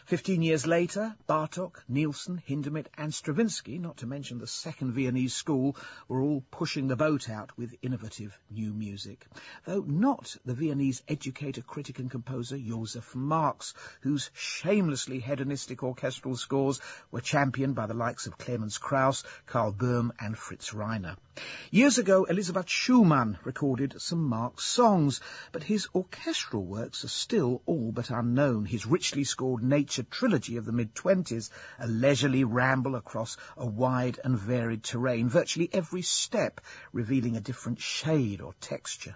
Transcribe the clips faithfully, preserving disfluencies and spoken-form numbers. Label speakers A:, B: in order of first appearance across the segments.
A: Fifteen years later, Bartók, Nielsen, Hindemith and Stravinsky, not to mention the second Viennese school, were all pushing the boat out with innovative new music. Though not the Viennese educator, critic and composer Joseph Marx, whose shamelessly hedonistic orchestral scores were championed by the likes of Clemens Krauss, Karl Böhm and Fritz Reiner. Years ago, Elisabeth Schumann recorded some Marx songs, but his orchestral works are still all but unknown. His richly scored Nature trilogy of the mid-twenties, a leisurely ramble across a wide and varied terrain, virtually every step revealing a different shade or texture.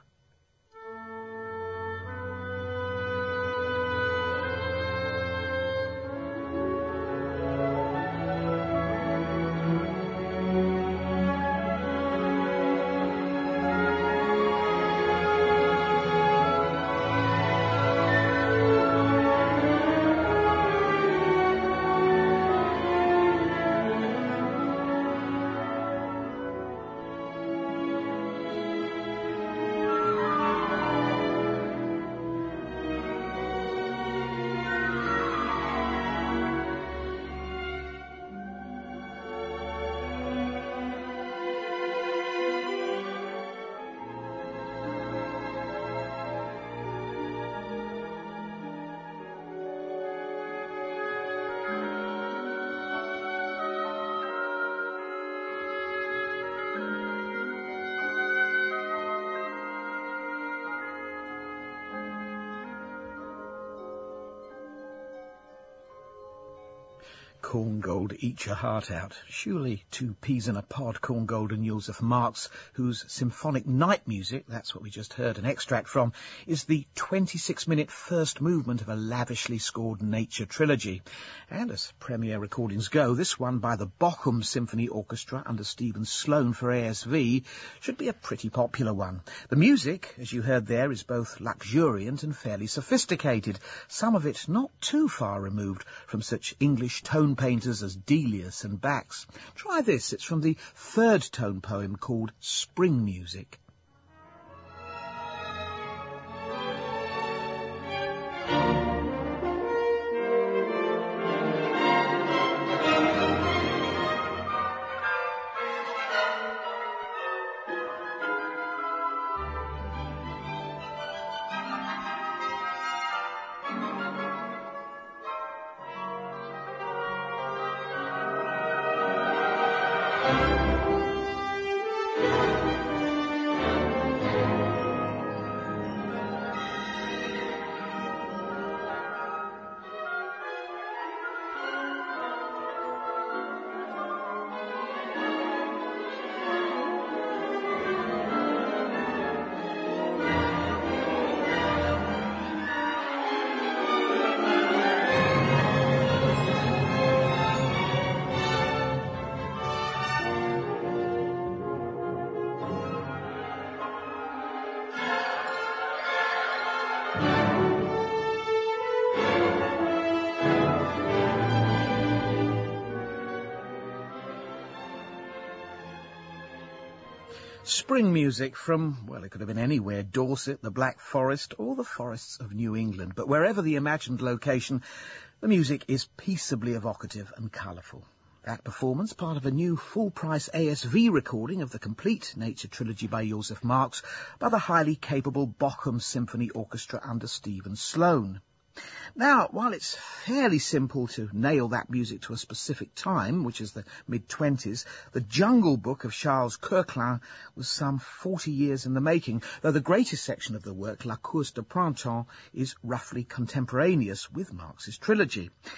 A: Korngold, eat your heart out. Surely two peas in a pod, Korngold and Joseph Marx, whose symphonic night music, that's what we just heard an extract from, is the twenty-six minute first movement of a lavishly scored Nature trilogy. And as premiere recordings go, this one by the Bochum Symphony Orchestra under Stephen Sloan for A S V should be a pretty popular one. The music, as you heard there, is both luxuriant and fairly sophisticated, some of it not too far removed from such English tone painters as Delius and Bax. Try this, it's from the third tone poem called Spring Music. Spring music from, well, it could have been anywhere, Dorset, the Black Forest, or the forests of New England. But wherever the imagined location, the music is peaceably evocative and colourful. That performance, part of a new full-price A S V recording of the complete Nature trilogy by Joseph Marx by the highly capable Bochum Symphony Orchestra under Stephen Sloan. Now, while it's fairly simple to nail that music to a specific time, which is the mid-twenties, the Jungle Book of Charles Coeclin was some forty years in the making, though the greatest section of the work, La Course de Printemps, is roughly contemporaneous with Marx's trilogy.